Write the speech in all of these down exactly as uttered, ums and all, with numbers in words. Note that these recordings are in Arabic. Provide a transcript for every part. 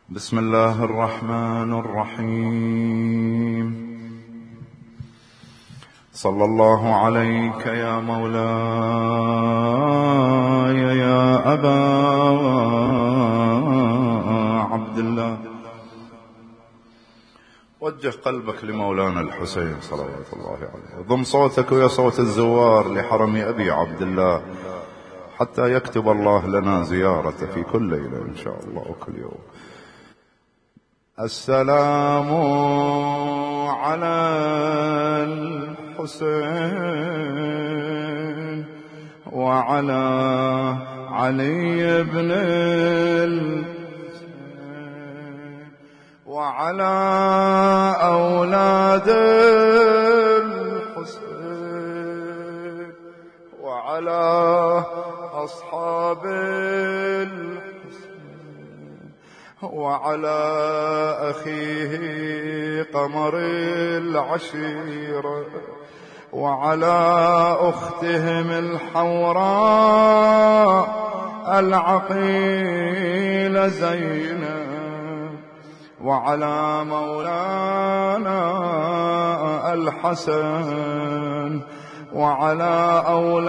بسم الله الرحمن الرحيم. صلى الله عليك يا مولاي يا أبا عبد الله. وجه قلبك لمولانا الحسين صلوات الله عليه. ضم صوتك ويا صوت الزوار لحرم أبي عبد الله حتى يكتب الله لنا زيارته في كل ليلة إن شاء الله وكل يوم. السلام على الحسين وعلى علي بن الحسين وعلى أولاد الحسين وعلى أصحاب الحسين وعلى أخيه قمر العشيرة وعلى أختهم الحوراء العقيلة زينب وعلى مولانا الحسن وعلى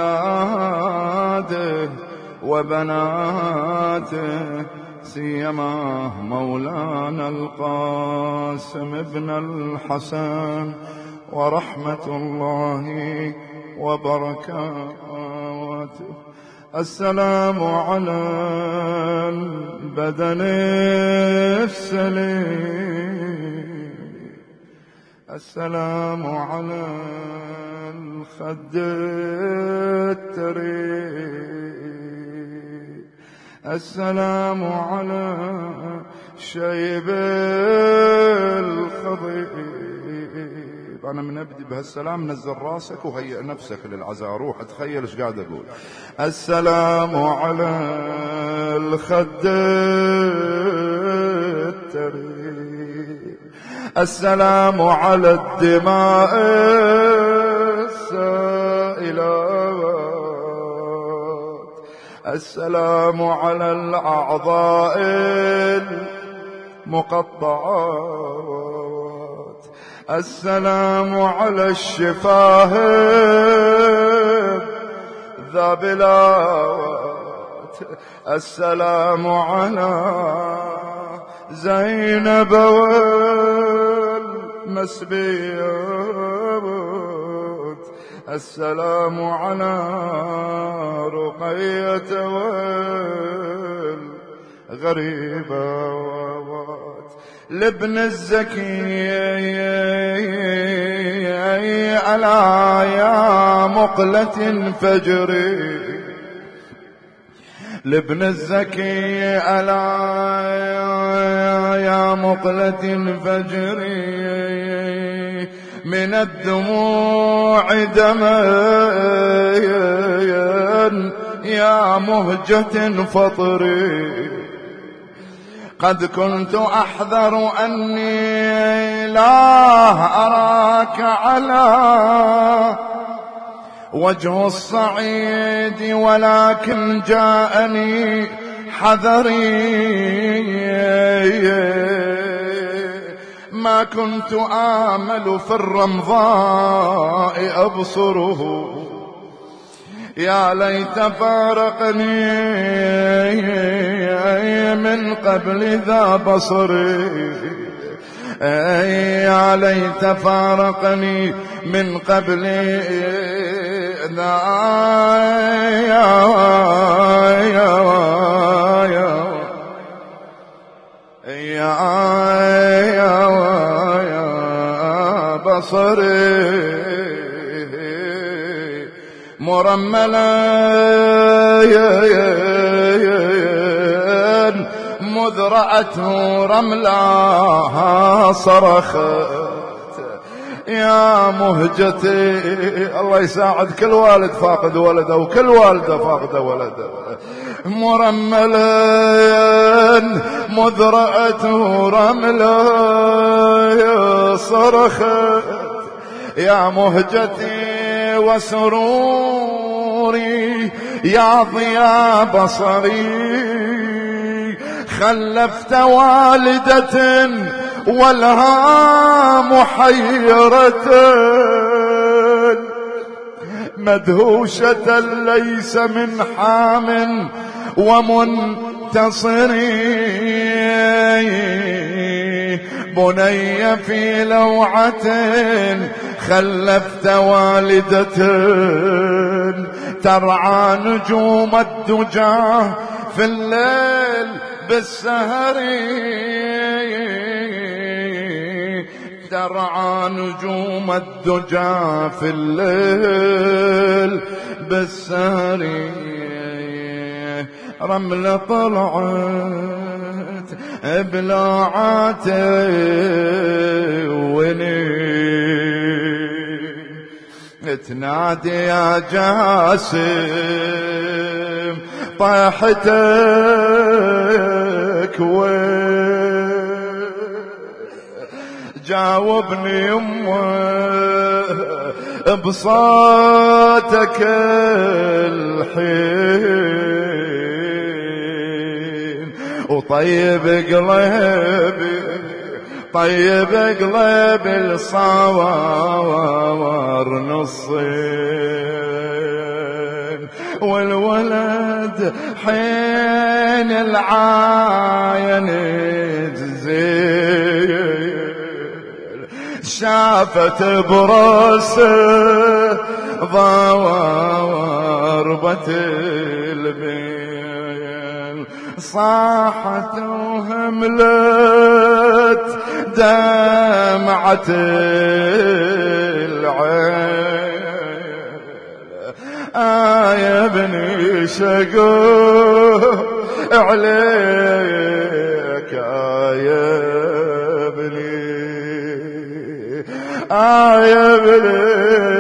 أولاده وبناته سيما مولانا القاسم بن الحسن ورحمة الله وبركاته. السلام على البدن السليم، السلام على الخد التريم، السلام على شيب الخضيب. أنا من أبدي بهالسلام نزل راسك وهيئ نفسك للعزاء. روح تخيل إيش قاعد أقول. السلام على الخد التريب، السلام على الدماء السائلات، السلام على الأعضاء المقطعات، السلام على الشفاه الذابلات، السلام على زينب والمسبيات، السلام على رقية والغريبات. لابن الزكي ألا يا مقلة فجري، لابن الزكي ألا يا مقلة فجري من الدموع دما يا مهجة فطري. قد كنت أحذر أني لا أراك على وجه الصعيد ولكن جاءني حذري. ما كنت آمل في الرمضاء أبصره، يا ليت فارقني من قبل ذا بصري، يا ليت فارقني من قبل ذا يا يا يا يا يا بصري مرملا مذ رأته رملاها صرخت يا مهجتي. الله يساعد كل والد فاقد ولده وكل والدة فاقد ولده. مرملا مذ رأته رملا صرخت يا مهجتي وسروري يا ضياء بصري. خلفت والدة ولها محيرة مدهوشة ليس من حام ومنتصر بني في لوعة خلفت والدة ترعى نجوم الدجى في الليل بالسهر ترعى نجوم الدجى في الليل بالسهر رمل طلعت بلاعات وني تنادي يا جاسم طيحتك وين جاوبني يمه بصوتك الحين وطيب قلبي طيب قلبي الصوار نصين والولد حين العاين تزيل شافت براسه ضربة البين صاحت وهملت دمعة العين آه يا ابني شقوه عليك آه يا ابني آه يا ابني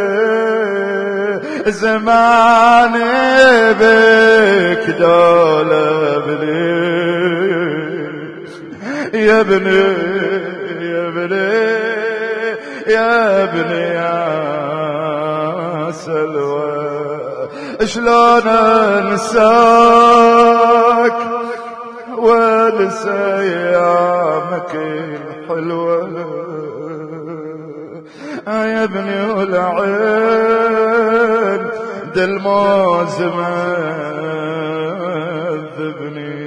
زماني بك دول ابني يا ابني يا ابني يا ابني يا سلوى شلون انساك وانسى ايامك الحلوه يا ابني والعين دالموز مذبني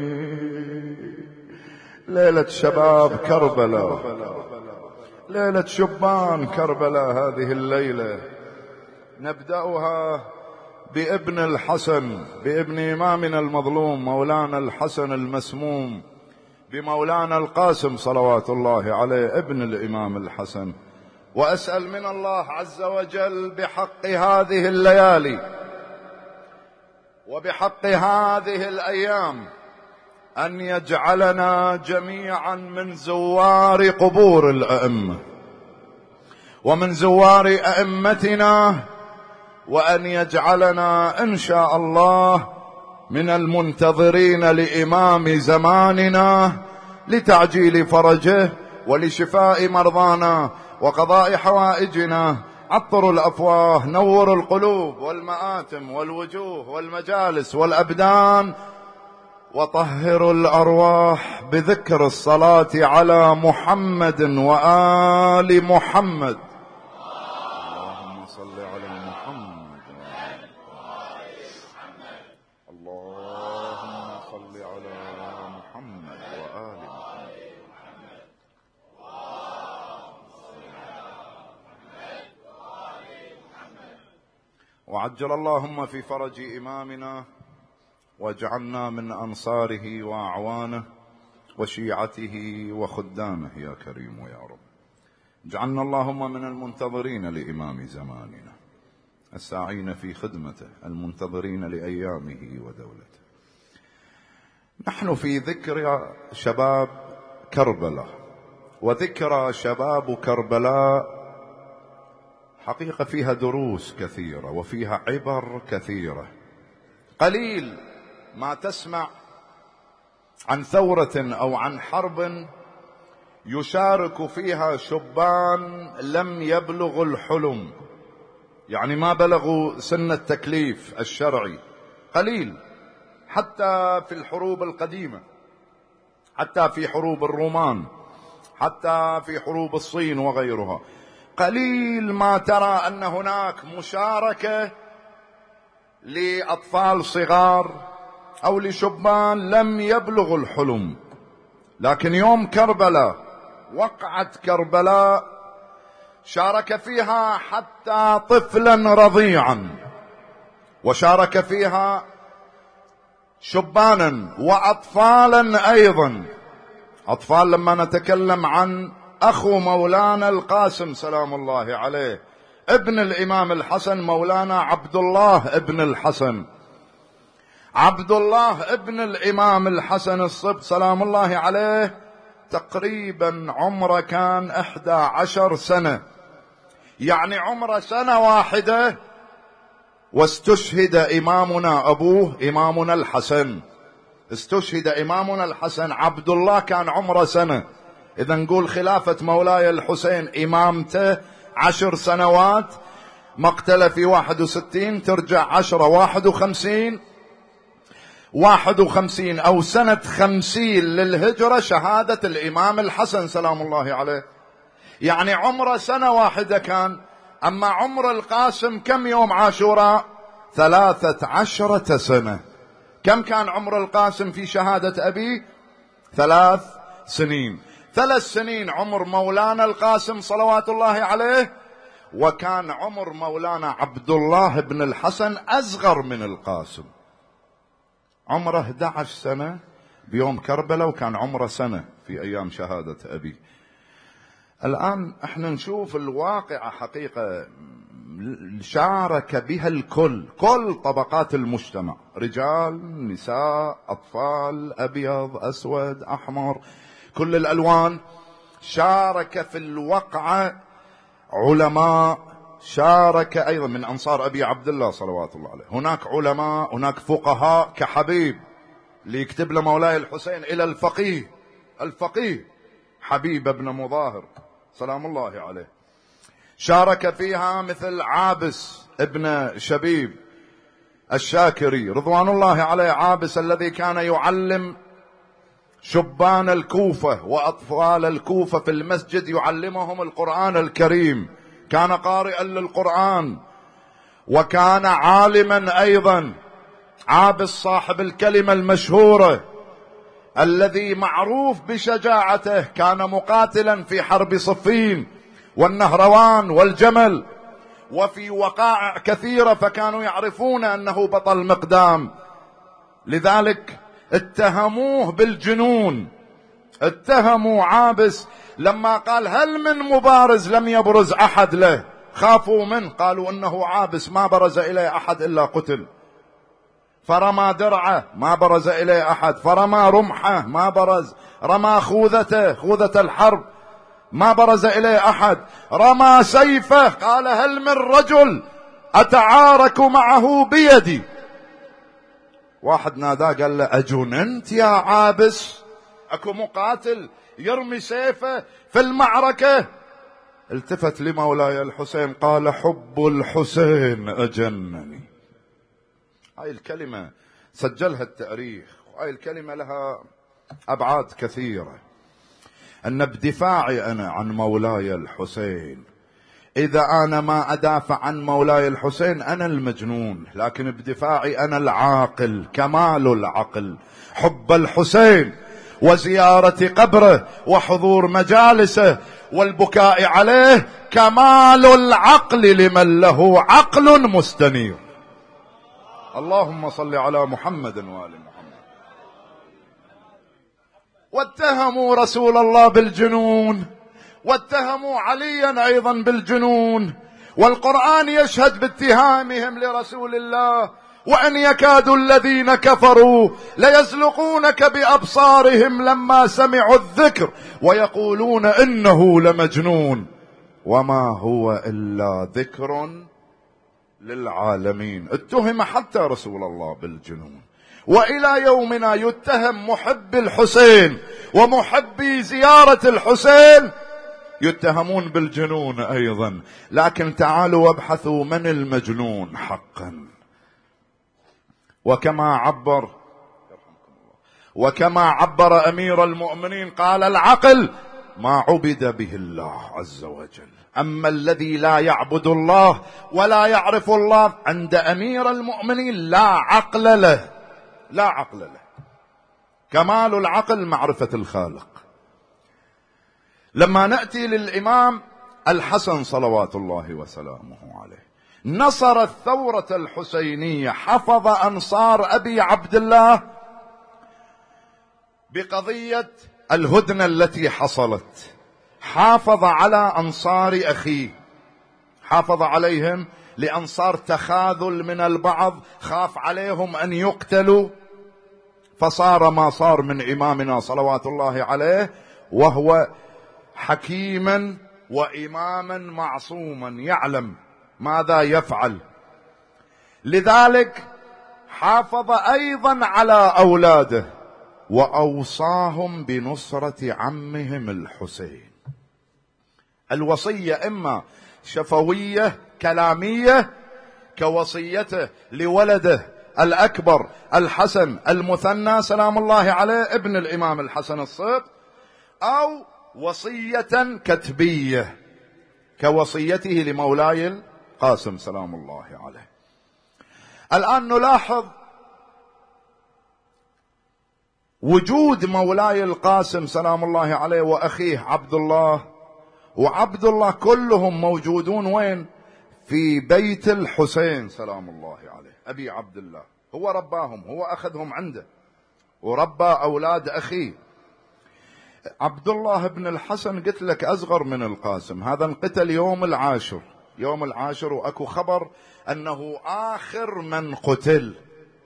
ليلة شباب كربلاء ليلة شبان كربلاء هذه الليلة نبدأها بابن الحسن بابن إمامنا المظلوم مولانا الحسن المسموم بمولانا القاسم صلوات الله عليه ابن الإمام الحسن وأسأل من الله عز وجل بحق هذه الليالي وبحق هذه الأيام أن يجعلنا جميعا من زوار قبور الأئمة ومن زوار أئمتنا وأن يجعلنا إن شاء الله من المنتظرين لإمام زماننا لتعجيل فرجه ولشفاء مرضانا وقضاء حوائجنا. عطروا الأفواه، نوروا القلوب والمآتم والوجوه والمجالس والأبدان، وطهروا الأرواح بذكر الصلاة على محمد وآل محمد. اللهم صل على محمد. اللهم صل على محمد وآل محمد. وعجل اللهم في فرج إمامنا واجعلنا من أنصاره وأعوانه وشيعته وخدامه يا كريم يا رب. اجعلنا اللهم من المنتظرين لإمام زماننا الساعين في خدمته المنتظرين لأيامه ودولته. نحن في ذكرى شباب كربلاء، وذكرى شباب كربلاء حقيقة فيها دروس كثيرة وفيها عبر كثيرة. قليل ما تسمع عن ثورة أو عن حرب يشارك فيها شبان لم يبلغوا الحلم، يعني ما بلغوا سن التكليف الشرعي، قليل حتى في الحروب القديمة. حتى في حروب الرومان، حتى في حروب الصين وغيرها. قليل ما ترى أن هناك مشاركة لأطفال صغار أو لشبان لم يبلغوا الحلم. لكن يوم كربلاء، وقعة كربلاء، شارك فيها حتى طفلا رضيعا، وشارك فيها شبانا وأطفالا أيضا. أطفال لما نتكلم عن أخو مولانا القاسم سلام الله عليه، ابن الإمام الحسن، مولانا عبد الله ابن الحسن، عبد الله ابن الإمام الحسن الصبت سلام الله عليه، تقريبا عمره كان إحدى عشر سنة، يعني عمره سنة واحدة واستشهد إمامنا أبوه إمامنا الحسن، استشهد إمامنا الحسن. عبد الله كان عمره سنة. إذا نقول خلافة مولاي الحسين إمامته عشر سنوات، مقتله في واحد وستين، ترجع عشرة واحد وخمسين، واحد وخمسين أو سنة خمسين للهجرة شهادة الإمام الحسن سلام الله عليه، يعني عمره سنة واحدة كان. أما عمر القاسم كم يوم عاشوراء؟ ثلاثة عشرة سنة. كم كان عمر القاسم في شهادة أبي؟ ثلاث سنين. ثلاث سنين عمر مولانا القاسم صلوات الله عليه، وكان عمر مولانا عبد الله بن الحسن أصغر من القاسم، عمره إحدى عشرة سنة بيوم كربلاء، وكان عمره سنة في أيام شهادة أبي. الآن احنا نشوف الواقع حقيقة شارك بها الكل، كل طبقات المجتمع، رجال، نساء، أطفال، أبيض، أسود، أحمر، كل الألوان. شارك في الوقعة علماء، شارك أيضا من أنصار أبي عبد الله صلوات الله عليه. هناك علماء، هناك فقهاء كحبيب اللي يكتب له مولاي الحسين إلى الفقيه، الفقيه حبيب بن مظاهر سلام الله عليه. شارك فيها مثل عابس ابن شبيب الشاكري رضوان الله عليه، عابس الذي كان يعلم شبان الكوفة وأطفال الكوفة في المسجد، يعلمهم القرآن الكريم، كان قارئا للقرآن وكان عالما أيضا. عابس صاحب الكلمة المشهورة الذي معروف بشجاعته، كان مقاتلا في حرب صفين والنهروان والجمل وفي وقائع كثيرة، فكانوا يعرفون أنه بطل مقدام، لذلك اتهموه بالجنون. اتهموا عابس لما قال هل من مبارز لم يبرز أحد له، خافوا منه، قالوا إنه عابس ما برز إليه أحد إلا قتل. فرمى درعه ما برز إليه أحد، فرمى رمحه ما برز، رمى خوذته، خوذة الحرب ما برز إليه أحد، رمى سيفه قال هل من رجل أتعارك معه بيدي. واحد ناداه قال له أجننت يا عابس، أكو مقاتل يرمي سيفه في المعركة؟ التفت لمولاي الحسين قال حب الحسين أجنني. هاي الكلمة سجلها التاريخ، وهاي الكلمة لها أبعاد كثيرة. أن بدفاعي أنا عن مولاي الحسين، إذا أنا ما أدافع عن مولاي الحسين أنا المجنون، لكن بدفاعي أنا العاقل، كمال العقل. حب الحسين وزيارة قبره وحضور مجالسه والبكاء عليه كمال العقل لمن له عقل مستنير. اللهم صل على محمد وآل محمد. واتهموا رسول الله بالجنون، واتهموا عليا أيضا بالجنون، والقرآن يشهد باتهامهم لرسول الله. وأن يكاد الذين كفروا ليزلقونك بأبصارهم لما سمعوا الذكر ويقولون إنه لمجنون وما هو إلا ذكر للعالمين. اتهم حتى رسول الله بالجنون، وإلى يومنا يتهم محب الحسين ومحبي زيارة الحسين، يتهمون بالجنون أيضا. لكن تعالوا وابحثوا من المجنون حقا. وكما عبر وكما عبر أمير المؤمنين قال العقل ما عبد به الله عز وجل. أما الذي لا يعبد الله ولا يعرف الله عند أمير المؤمنين لا عقل له، لا عقل له. كمال العقل معرفة الخالق. لما نأتي للإمام الحسن صلوات الله وسلامه عليه، نصر الثورة الحسينية، حفظ أنصار أبي عبد الله بقضية الهدنة التي حصلت، حافظ على أنصار أخيه، حافظ عليهم لأنصار تخاذل من البعض، خاف عليهم أن يقتلوا، فصار ما صار من إمامنا صلوات الله عليه، وهو حكيما وإماما معصوما يعلم ماذا يفعل. لذلك حافظ أيضا على أولاده وأوصاهم بنصرة عمهم الحسين. الوصية إما شفوية كلامية كوصيته لولده الأكبر الحسن المثنى سلام الله عليه ابن الإمام الحسن الصبط، أو وصية كتبية كوصيته لمولاي القاسم سلام الله عليه. الآن نلاحظ وجود مولاي القاسم سلام الله عليه وأخيه عبد الله، وعبد الله كلهم موجودون وين؟ في بيت الحسين سلام الله عليه. أبي عبد الله هو رباهم، هو أخذهم عنده وربى أولاد أخيه. عبد الله بن الحسن قلت لك أصغر من القاسم، هذا انقتل يوم العاشر، يوم العاشر، وأكو خبر أنه آخر من قتل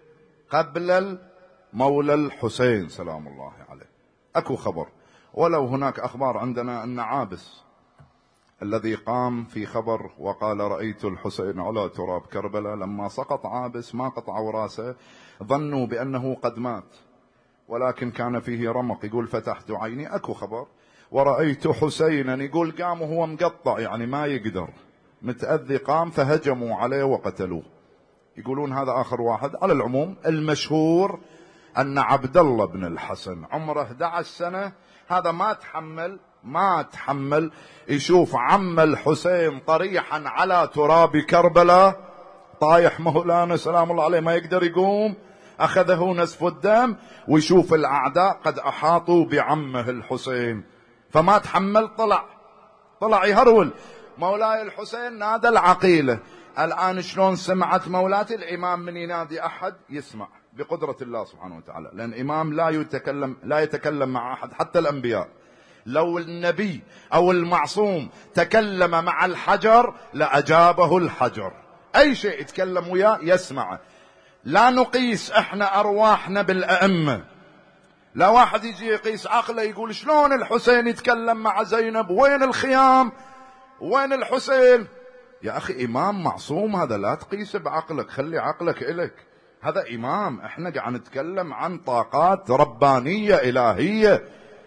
قبل مولى الحسين سلام الله عليه، أكو خبر. ولو هناك أخبار عندنا أن عابس الذي قام في خبر وقال رأيت الحسين على تراب كربلاء، لما سقط عابس ما قطعوا راسه، ظنوا بأنه قد مات ولكن كان فيه رمق، يقول فتحت عيني، أكو خبر. ورأيت حسينا، يقول قام وهو مقطع يعني ما يقدر، متأذي، قام فهجموا عليه وقتلوه، يقولون هذا آخر واحد. على العموم المشهور أن عبد الله بن الحسن عمره أحد عشر سنة، هذا ما تحمل ما تحمل يشوف عم الحسين طريحا على تراب كربلاء طايح مولانا سلام الله عليه، ما يقدر يقوم، أخذه نزف الدم، ويشوف الأعداء قد أحاطوا بعمه الحسين، فما تحمل، طلع طلع يهرول. مولاي الحسين نادى العقيلة. الآن شلون سمعت مولاتي؟ الإمام من ينادي أحد يسمع بقدرة الله سبحانه وتعالى، لأن الإمام لا يتكلم لا يتكلم مع أحد حتى الأنبياء. لو النبي أو المعصوم تكلم مع الحجر لأجابه الحجر، أي شيء يتكلم وياه يسمعه. لا نقيس احنا أرواحنا بالأئمة، لا واحد يجي يقيس عقله يقول شلون الحسين يتكلم مع زينب، وين الخيام، وين الحسين. يا أخي إمام معصوم هذا، لا تقيس بعقلك، خلي عقلك إلك، هذا إمام. احنا قاعد نتكلم عن طاقات ربانية إلهية.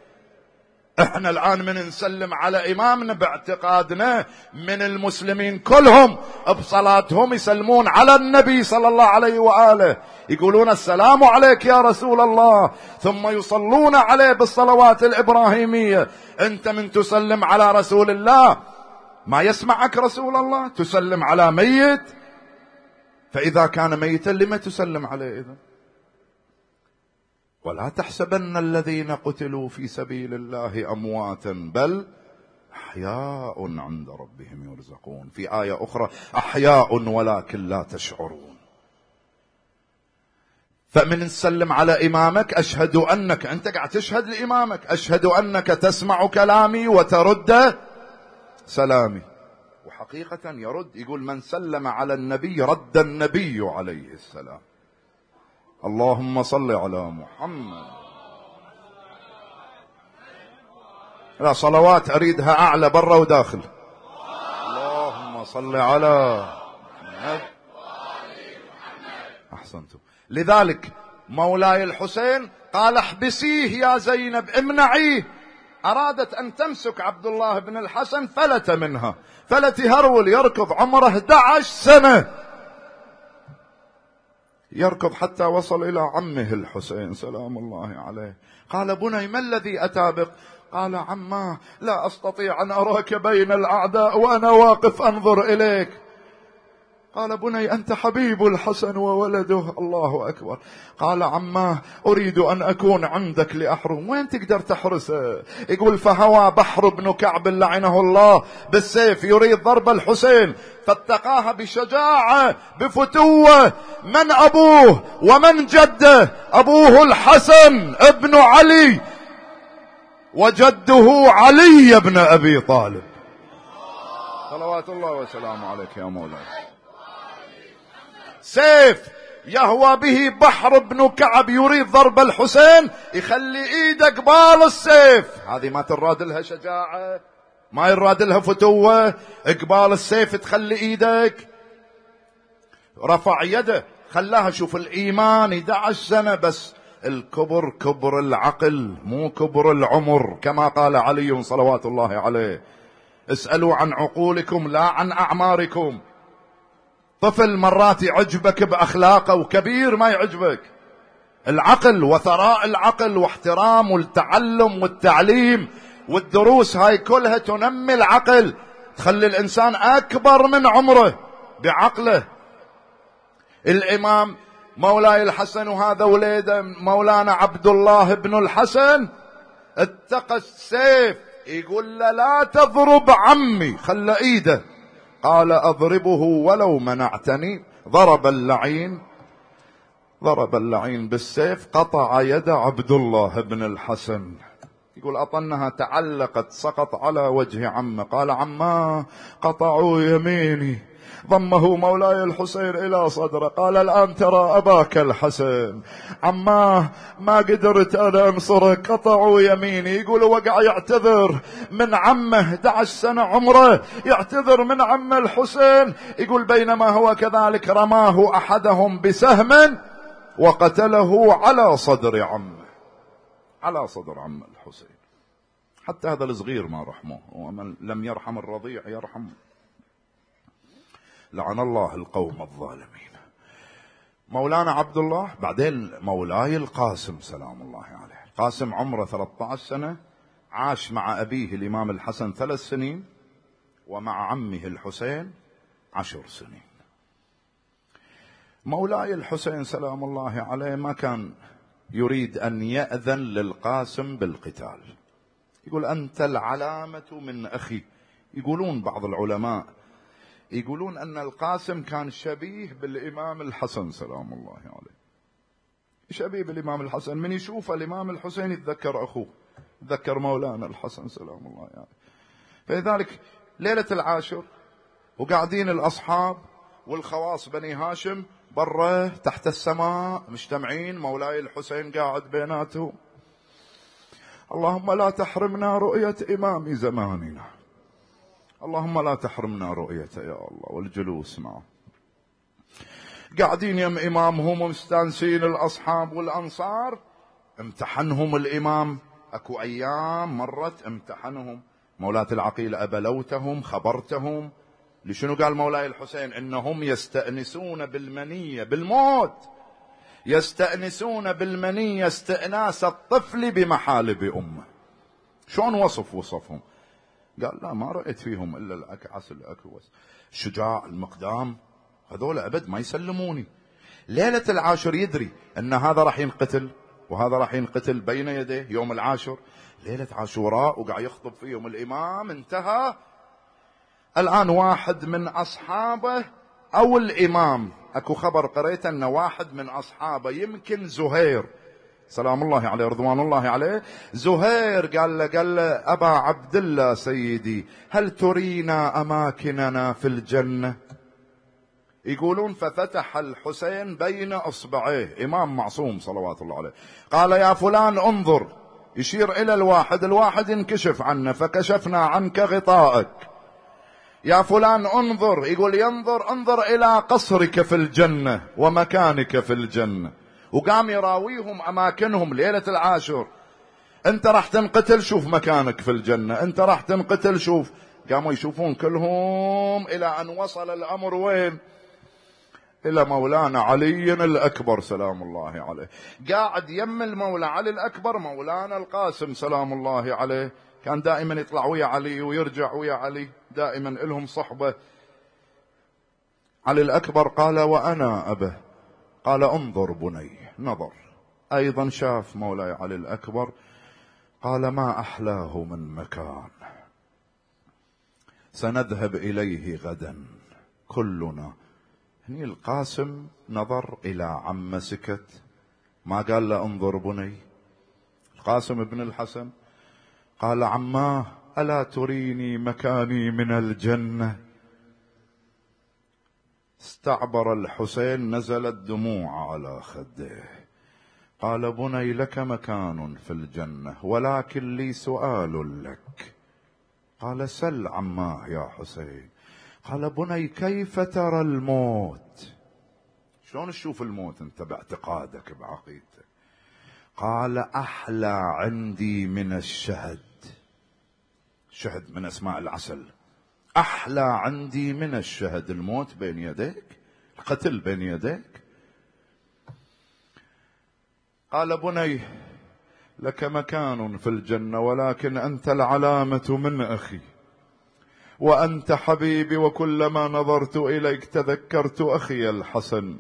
احنا الآن من نسلم على إمامنا باعتقادنا من المسلمين كلهم بصلاتهم يسلمون على النبي صلى الله عليه وآله، يقولون السلام عليك يا رسول الله، ثم يصلون عليه بالصلوات الإبراهيمية. انت من تسلم على رسول الله ما يسمعك رسول الله، تسلم على ميت، فإذا كان ميتا لما تسلم عليه إذن؟ ولا تحسبن الذين قتلوا في سبيل الله أمواتا بل أحياء عند ربهم يرزقون. في آية أخرى أحياء ولكن لا تشعرون. فمن نسلم على إمامك أشهد أنك، أنت قاعد تشهد لإمامك، أشهد أنك تسمع كلامي وترد سلامي. وحقيقة يرد، يقول من سلم على النبي رد النبي عليه السلام. اللهم صل على محمد. لا صلوات أريدها أعلى برا وداخل. اللهم صل على محمد. أحسنتم. لذلك مولاي الحسين قال احبسيه يا زينب، امنعيه. أرادت أن تمسك عبد الله بن الحسن فلت منها، فلت يهرول يركض، عمره أحد عشر سنة. يركض حتى وصل إلى عمه الحسين سلام الله عليه. قال بني ما الذي أتى بك؟ قال عماه لا أستطيع أن أراك بين الأعداء وأنا واقف أنظر إليك. قال بني أنت حبيب الحسن وولده. الله أكبر. قال عماه أريد أن أكون عندك لأحرم. وين تقدر تحرسه؟ يقول فهوى بحر بن كعب لعنه الله بالسيف يريد ضرب الحسين، فاتقاها بشجاعة بفتوة. من أبوه ومن جده؟ أبوه الحسن ابن علي وجده علي بن أبي طالب صلوات الله وسلامه عليك يا مولاي. سيف يهوى به بحر بن كعب يريد ضرب الحسين، يخلي ايده قبال السيف. هذه ما تراد لها شجاعة، ما يراد لها فتوة. قبال السيف تخلي ايدك. رفع يده خلاها. شوف الإيمان إحدى عشر سنة بس. الكبر كبر العقل مو كبر العمر، كما قال علي صلوات الله عليه اسألوا عن عقولكم لا عن أعماركم. طفل مرات يعجبك بأخلاقه وكبير ما يعجبك. العقل وثراء العقل واحترام والتعلم والتعليم والدروس هاي كلها تنمي العقل، تخلي الإنسان أكبر من عمره بعقله. الإمام مولاي الحسن وهذا وليده مولانا عبد الله بن الحسن اتقى السيف. يقول له لا تضرب عمي، خلى ايده. قال اضربه ولو منعتني. ضرب اللعين ضرب اللعين بالسيف، قطع يد عبد الله بن الحسن. يقول أطنها تعلقت سقط على وجه عمه. قال عماه قطعوا يميني. ضمه مولاي الحسين إلى صدره. قال الآن ترى أباك الحسن. عماه ما قدرت أنا أنصرك، قطعوا يميني. يقول وقع يعتذر من عمه إحدى عشر سنة عمره، يعتذر من عمه الحسين. يقول بينما هو كذلك رماه أحدهم بسهم وقتله على صدر عمه، على صدر عمه الحسين. حتى هذا الصغير ما رحمه، ومن لم يرحم الرضيع يرحم. لعن الله القوم الظالمين. مولانا عبد الله بعدين مولاي القاسم سلام الله عليه. القاسم عمره ثلاثة عشر سنة، عاش مع أبيه الإمام الحسن ثلاث سنين ومع عمه الحسين عشر سنين. مولاي الحسين سلام الله عليه ما كان يريد أن يأذن للقاسم بالقتال. يقول أنت العلامة من أخي. يقولون بعض العلماء يقولون أن القاسم كان شبيه بالإمام الحسن سلام الله عليه، شبيه بالإمام الحسن. من يشوف الإمام الحسين يتذكر أخوه، يتذكر مولانا الحسن سلام الله عليه. فلذلك ليلة العاشر وقاعدين الأصحاب والخواص بني هاشم برا تحت السماء مجتمعين، مولاي الحسين قاعد بيناتهم. اللهم لا تحرمنا رؤية إمام زماننا، اللهم لا تحرمنا رؤيته يا الله، والجلوس معه. قاعدين يم إمامهم ومستانسين الأصحاب والأنصار. امتحنهم الإمام، أكو أيام مرت امتحنهم. مولاة العقيل أبلوتهم خبرتهم. لشنو قال مولاي الحسين؟ إنهم يستأنسون بالمنية بالموت، يستأنسون بالمنية استئناس الطفل بمحالب أمه. شلون وصف وصفهم؟ قال لا ما رأيت فيهم إلا الأكعس الأكوس الشجاع المقدام، هذول أبد ما يسلموني. ليلة العاشر يدري أن هذا راح ينقتل وهذا راح ينقتل بين يديه يوم العاشر، ليلة عاشوراء، وقاعد يخطب فيهم الإمام. انتهى. الآن واحد من أصحابه أو الإمام، أكو خبر قريت أن واحد من أصحابه يمكن زهير سلام الله عليه رضوان الله عليه، زهير قال له قال له أبا عبد الله سيدي هل ترينا أماكننا في الجنة؟ يقولون ففتح الحسين بين أصبعيه، إمام معصوم صلوات الله عليه، قال يا فلان انظر، يشير إلى الواحد، الواحد ينكشف عنه، فكشفنا عنك غطائك. يا فلان انظر، يقول ينظر، انظر إلى قصرك في الجنة ومكانك في الجنة. وقام يراويهم أماكنهم ليلة العاشر. أنت راح تنقتل، شوف مكانك في الجنة، أنت راح تنقتل شوف. قاموا يشوفون كلهم إلى أن وصل الأمر وين؟ إلى مولانا علي الأكبر سلام الله عليه. قاعد يم المولى علي الأكبر مولانا القاسم سلام الله عليه، كان دائما يطلع ويا علي ويرجع ويا علي، دائما لهم صحبة. علي الأكبر قال وأنا أبه، قال انظر بني، نظر أيضا شاف مولاي علي الأكبر، قال ما أحلاه من مكان سنذهب إليه غدا كلنا. هني القاسم نظر إلى عمه سكت، ما قال له انظر بني. القاسم بن الحسن قال عماه ألا تريني مكاني من الجنة؟ استعبر الحسين، نزلت دموع على خده، قال بني لك مكان في الجنة ولكن لي سؤال لك. قال سل عماه يا حسين. قال بني كيف ترى الموت؟ شلون تشوف الموت انت باعتقادك بعقيدتك؟ قال احلى عندي من الشهد. شهد من اسماء العسل، احلى عندي من الشهد. الموت بين يديك، القتل بين يديك. قال بني لك مكان في الجنة ولكن أنت العلامة من أخي، وأنت حبيبي، وكلما نظرت إليك تذكرت أخي الحسن.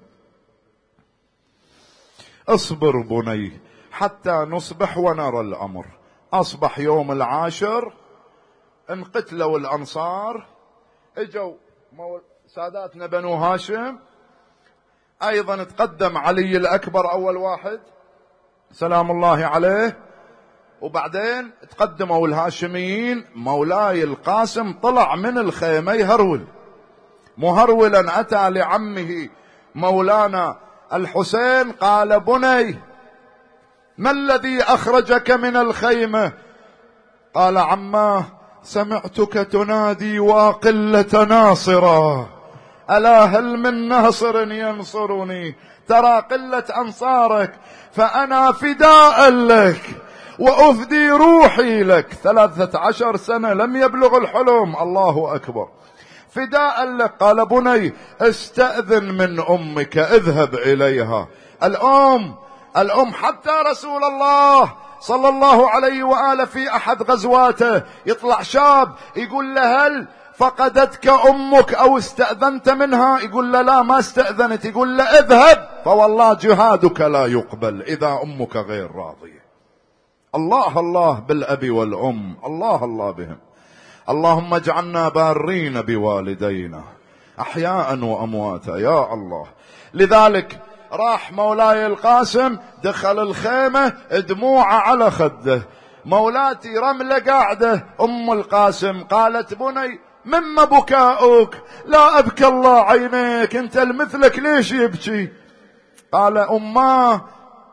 اصبر بني حتى نصبح ونرى الأمر. أصبح يوم العاشر، انقتلوا الأنصار، اجوا ساداتنا بنو هاشم، أيضا تقدم علي الأكبر أول واحد سلام الله عليه، وبعدين تقدموا الهاشميين. مولاي القاسم طلع من الخيمة يهرول، مهرولا أتى لعمه مولانا الحسين، قال بني ما الذي أخرجك من الخيمة؟ قال عماه سمعتك تنادي وقلة ناصرا، ألا هل من ناصر ينصرني؟ ترى قلة أنصارك، فأنا فداء لك وأفدي روحي لك. ثلاثة عشر سنة لم يبلغ الحلم، الله أكبر، فداء لك. قال بني استأذن من أمك، اذهب إليها. الأم الأم حتى رسول الله صلى الله عليه وآله في أحد غزواته يطلع شاب يقول له هل فقدتك أمك أو استأذنت منها؟ يقول له لا ما استأذنت. يقول له اذهب فوالله جهادك لا يقبل إذا أمك غير راضية. الله الله بالأب والأم، الله الله بهم. اللهم اجعلنا بارين بوالدينا أحياء وأمواتا يا الله. لذلك راح مولاي القاسم، دخل الخيمة دموعه على خده. مولاتي رملة قاعدة، أم القاسم قالت بني مما بكاؤك؟ لا أبكى الله عينيك، أنت المثلك ليش يبكي؟ قال أماه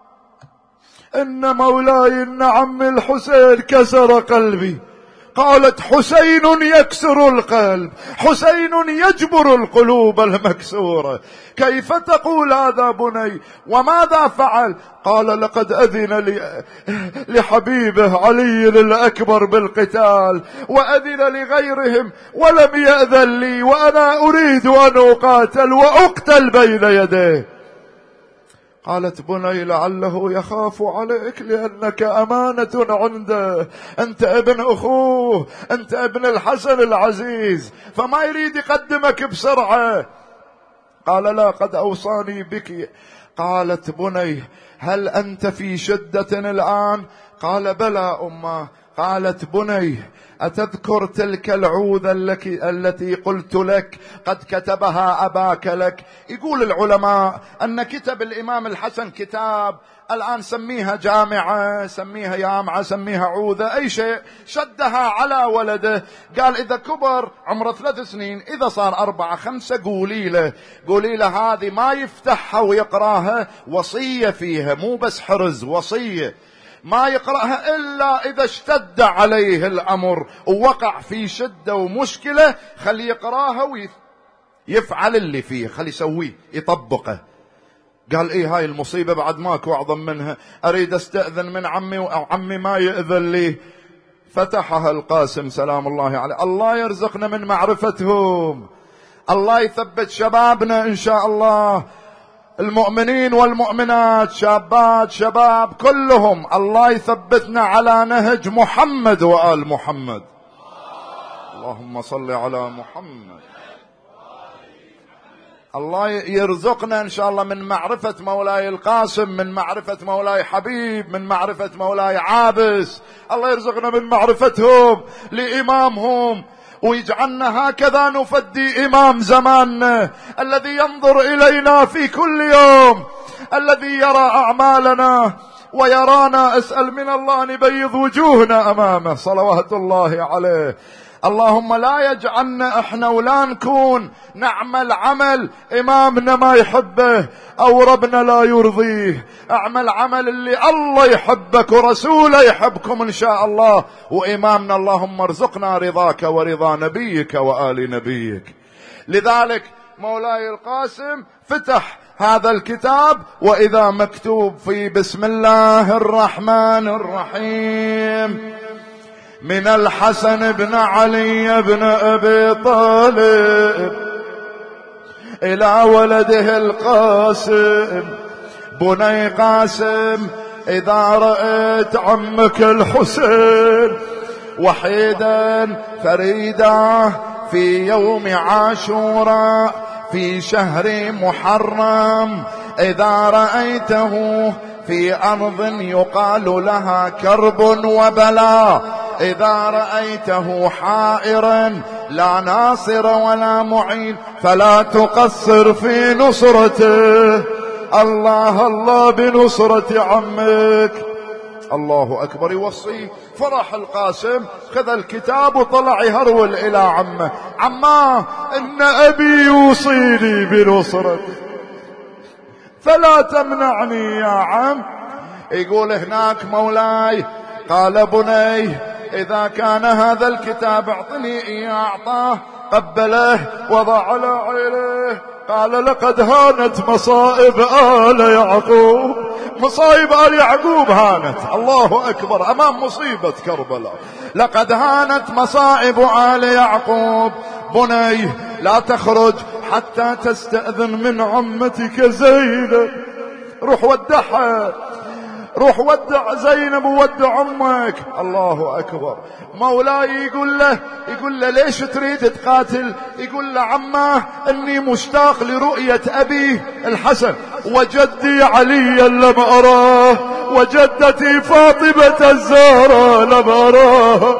إن مولاي إن عمي الحسين كسر قلبي. قالت حسين يكسر القلب، حسين يجبر القلوب المكسورة، كيف تقول هذا بني؟ وماذا فعل؟ قال لقد أذن لي لحبيبه علي الأكبر بالقتال وأذن لغيرهم ولم يأذن لي، وأنا أريد أن أقاتل وأقتل بين يديه. قالت بني لعله يخاف عليك لأنك أمانة عنده، أنت ابن أخوه، أنت ابن الحسن العزيز، فما يريد يقدمك بسرعة. قال لا قد أوصاني بك. قالت بني هل أنت في شدة الآن؟ قال بلى أمه. قالت بني أتذكر تلك العوذة التي قلت لك قد كتبها أباك لك؟ يقول العلماء أن كتب الإمام الحسن كتاب، الآن سميها جامعة، سميها يامعة، سميها عوذة، أي شيء، شدها على ولده. قال إذا كبر عمره ثلاث سنين، إذا صار أربعة خمسة قولي له قولي له هذه ما يفتحها ويقراها، وصية فيها مو بس حرز، وصية ما يقرأها إلا إذا اشتد عليه الأمر ووقع في شدة ومشكلة، خلي يقراها ويفعل اللي فيه، خلي يسويه يطبقه. قال إيه هاي المصيبة بعد ماكو أعظم منها، أريد أستأذن من عمي وعمي ما يأذن لي. فتحها القاسم سلام الله عليه. الله يرزقنا من معرفتهم، الله يثبت شبابنا إن شاء الله، المؤمنين والمؤمنات، شابات شباب كلهم، الله يثبتنا على نهج محمد وآل محمد. اللهم صل على محمد. الله يرزقنا إن شاء الله من معرفة مولاي القاسم، من معرفة مولاي حبيب، من معرفة مولاي عابس، الله يرزقنا من معرفتهم لإمامهم، ويجعلنا هكذا نفدي إمام زماننا الذي ينظر إلينا في كل يوم، الذي يرى أعمالنا ويرانا. أسأل من الله أن يبيض وجوهنا أمامه صلوات الله عليه. اللهم لا يجعلنا احنا ولا نكون نعمل عمل امامنا ما يحبه او ربنا لا يرضيه. اعمل عمل اللي الله يحبك ورسوله يحبكم ان شاء الله، وامامنا اللهم ارزقنا رضاك ورضا نبيك وآل نبيك. لذلك مولاي القاسم فتح هذا الكتاب، واذا مكتوب في بسم الله الرحمن الرحيم من الحسن بن علي بن أبي طالب إلى ولده القاسم، بني قاسم إذا رأيت عمك الحسين وحيدا فريدا في يوم عاشوراء في شهر محرم، إذا رأيته في أرض يقال لها كرب وبلاء، إذا رأيته حائرا لا ناصر ولا معين فلا تقصر في نصرته. الله الله بنصرة عمك. الله أكبر. يوصي فرح القاسم، خذ الكتاب وطلع يهرول إلى عمه: عماه إن أبي يوصيني بنصرته فلا تمنعني يا عم. يقول هناك مولاي قال: بني إذا كان هذا الكتاب اعطني إياه. أعطاه، قبله، وضع على عينه، قال: لقد هانت مصائب آل يعقوب. مصائب آل يعقوب هانت، الله أكبر، أمام مصيبة كربلاء. لقد هانت مصائب آل يعقوب. بني لا تخرج حتى تستأذن من عمتك زينب. روح ودعها، روح ودع زينب وودع امك. الله اكبر. مولاي يقول له يقول له ليش تريد تقاتل؟ يقول له: عماه اني مشتاق لرؤية ابي الحسن وجدي عليا لم اراه وجدتي فاطمة الزهراء لم اراه.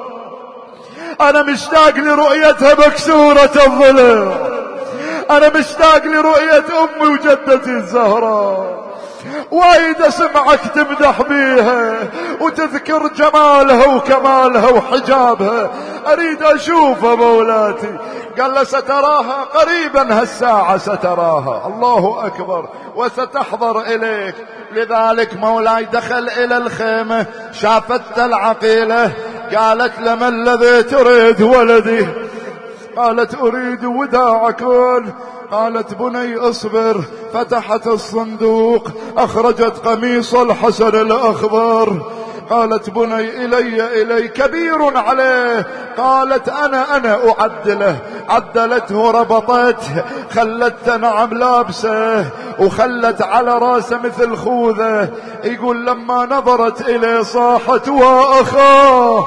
انا مشتاق لرؤيتها مكسورة الضلع، انا مشتاق لرؤية امي وجدتي الزهراء. وايد اسمعك تمدح بيها وتذكر جمالها وكمالها وحجابها، اريد اشوفها مولاتي. قال له: ستراها قريبا، هالساعة ستراها. الله اكبر. وستحضر اليك. لذلك مولاي دخل الى الخيمة، شافت العقيلة، قالت: لما الذي تريد ولدي؟ قالت: أريد وداعكم. قالت: بني اصبر. فتحت الصندوق، أخرجت قميص الحسن الأخضر. قالت: بني إلي إلي كبير عليه. قالت: أنا أنا أعدله. عدلته، ربطته، خلته نعم لابسه، وخلت على راسه مثل خوذه. يقول: لما نظرت إليه صاحت: وأخاه.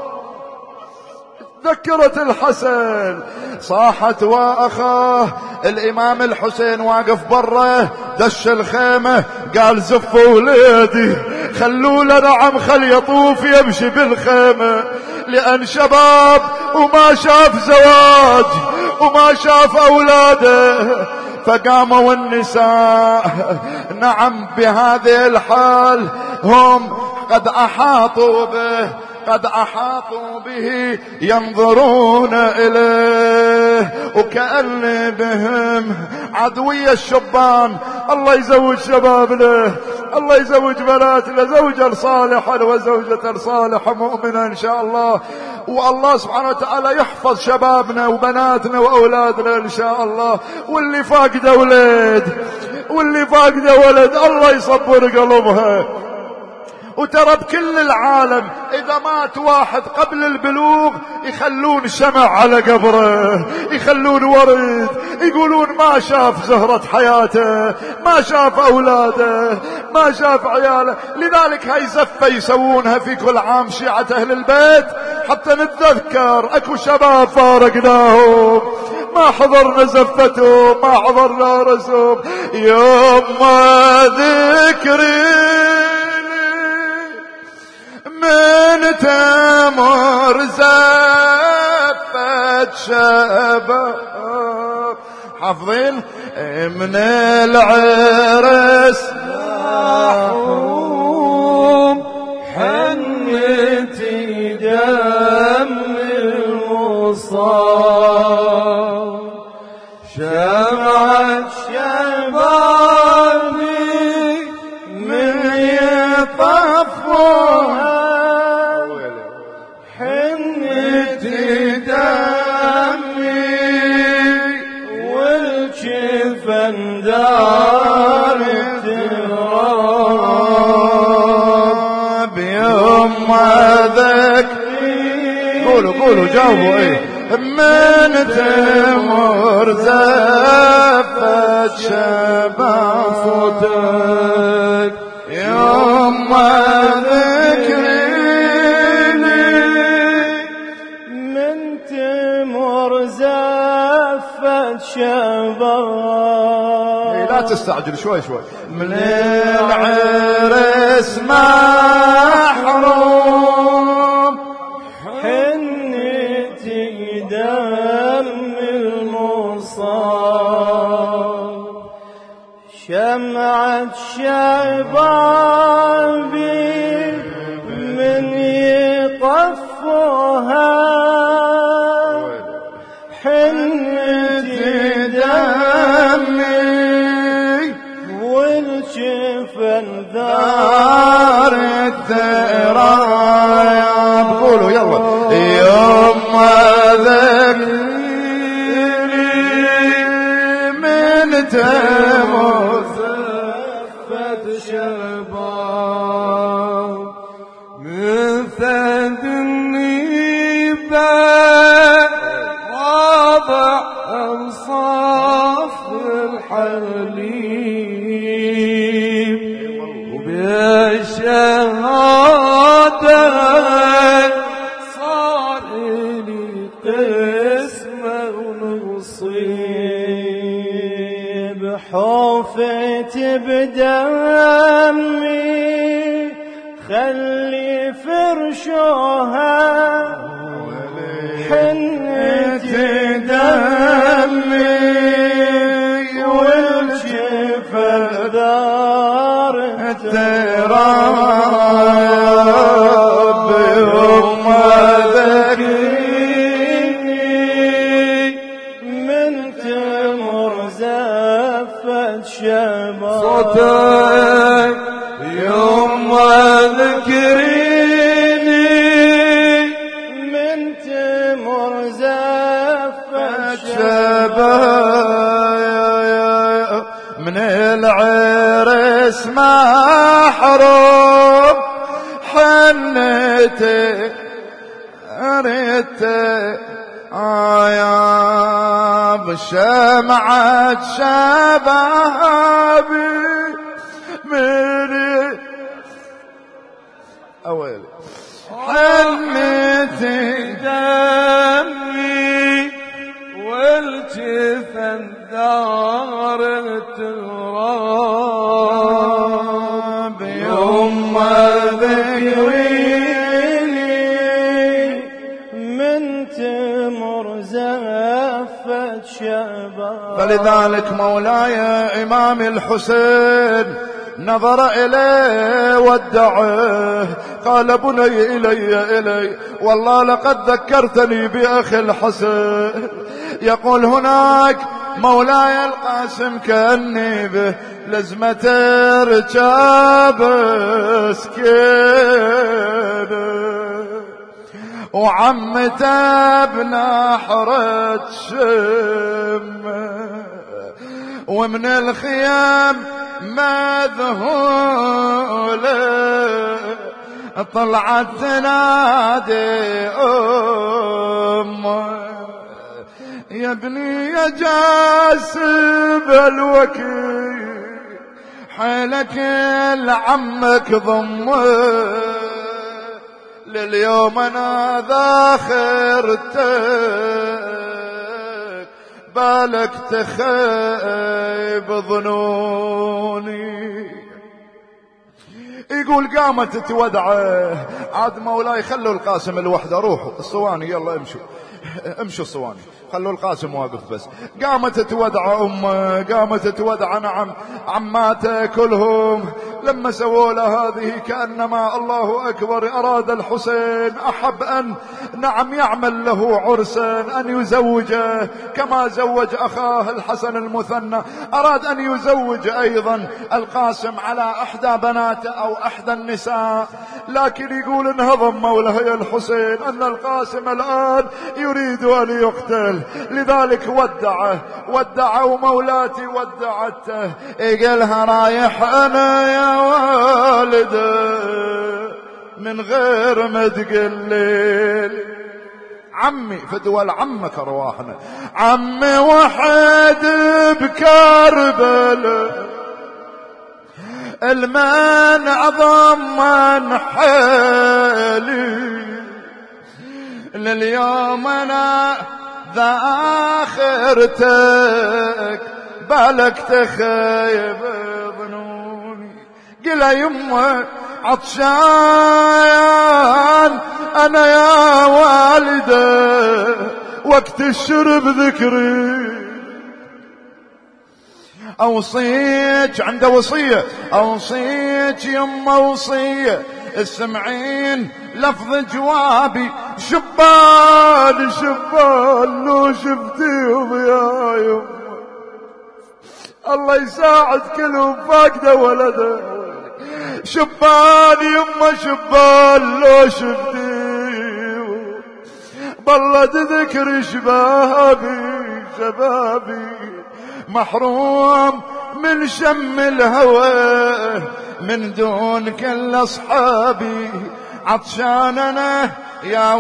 ذكرت الحسن، صاحت: وأخاه. الإمام الحسين واقف برا، دش الخيمة، قال: زفوا وليدي، خلوا له نعم خل يطوف يمشي بالخيمة، لأن شباب وما شاف زواج وما شاف أولاده. فقاموا النساء نعم بهذه الحال، هم قد أحاطوا به، قد أحاطوا به ينظرون إليه وكأن بهم عدوية الشبان. الله يزوج شبابنا، الله يزوج بناتنا زوجا صالحا وزوجة صالحة مؤمنة إن شاء الله. والله سبحانه وتعالى يحفظ شبابنا وبناتنا وأولادنا إن شاء الله. واللي فاقده ولد واللي فاقده ولد الله يصبر قلبها. وترى بكل العالم إذا مات واحد قبل البلوغ يخلون شمع على قبره، يخلون ورد، يقولون ما شاف زهرة حياته، ما شاف أولاده، ما شاف عياله. لذلك هاي زفة يسوونها في كل عام شيعة أهل البيت حتى نتذكر اكو شباب فارقناهم، ما حضرنا زفتهم، ما حضرنا رسوم. يوم ما ذكري من تمر زفت شباب، حافظين من العرس محروم حنتي دم المصاب، شمعة شبابي من يطفوها حنتي دمي والجفن دار التراب. يما ذاك قولوا قولوا جاوبوا ايه من تمر زفت شبابك يما ذكريني من تمر زفت شبابك. لا تستعجل شوي شوي. من العرس محروم حنتي دم المصاب، شمعة شبابي من يطفوها حنتي دمي والجفن ذار التراب. قولوا يلا. يوم ذكري من تمر زفت شباب، من ثد النيبة واضع أنصاف الحليب وبالشهادة صار لي قسمة ونصيب، حوفت بدمي خلي فرشوها حنت دمي والجفن دار التراب. يوم ذكريني من تمر زفت شباب صوتك. يوم ذكريني من تمر زفت شباب، من العرس محروم حنتي ريتي آياب، شمعة شبابي من أولي حنتي دمي والجفن دار التراب. يوم ذكريني من تمر زفت شباب. فلذلك مولاي إمام الحسين نظر إليه ودعه قال بني إلي إلي والله لقد ذكرتني بأخي الحسين. يقول هناك مولاي القاسم كأني به لزمة رجاب سكينه وعمته بنحرة شمه ومن الخيام مذهولة طلعت تنادي أمه يا ابني يا جاسب الوكيل حيلك لعمك ضمه لليوم انا ذاخرتك بالك تخيب ظنوني. يقول قامت تودعه عاد مولاي خلوا القاسم الوحده روحوا الصواني يلا امشوا امشوا الصواني خلوا القاسم واقف بس. قامت تودع امه قامت تودع نعم عماته كلهم لما سووا له هذه كأنما الله أكبر أراد الحسين أحب أن نعم يعمل له عرسا أن يزوجه كما زوج أخاه الحسن المثنى أراد أن يزوج أيضا القاسم على إحدى بناته أو إحدى النساء لكن يقول انهضم مولاي الحسين أن القاسم الآن يريد أن يقتل لذلك ودعه ودعه ومولاتي ودعته يقلها رايح أنا يا والده من غير ما تقلل عمي فدول عمك ارواحنا عمي وحد بكربلاء المن عظم من حالي لليوم انا ذاخرتك بالك تخيب ظنوني. قل يمه عطشان انا يا والده وقت الشرب ذكري اوصيك عنده وصيه اوصيك يمه وصيه اسمعين لفظ جوابي شبان شبان لو شفتيهم يا يمه الله يساعد كلهم فاقده ولده شبان يمه شبان لو شفتيهم بالله تذكر شبابي شبابي محروم من شم الهوى من دون كل اصحابي عطشان انا يا